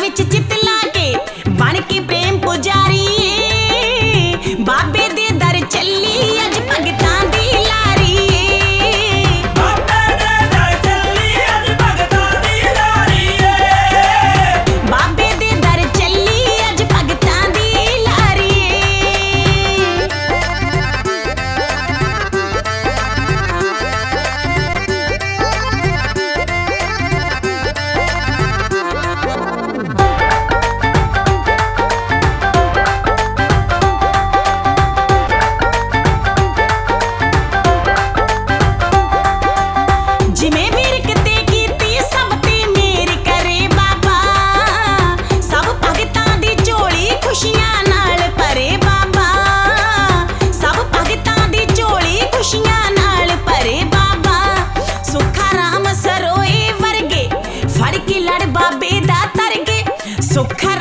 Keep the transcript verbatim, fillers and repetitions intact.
विच चित ला के बन के प्रेम पुजारी बाबे दे दर चली अज भगतां दी लारी बाबे दे दर चली अज भगतां दी लारी बाबे दे दर चली अज भगतां दी लारी जिमें बिरकते कीती सब ते मेर करे बाबा सब भगतां दी झोली खुशियां नाल भरे बाबा सब भगतां दी झोली खुशियां नाल भरे बाबा सुखा राम सरोए वर्गे फड़ के लड़ बाबे दा तरगे सुखा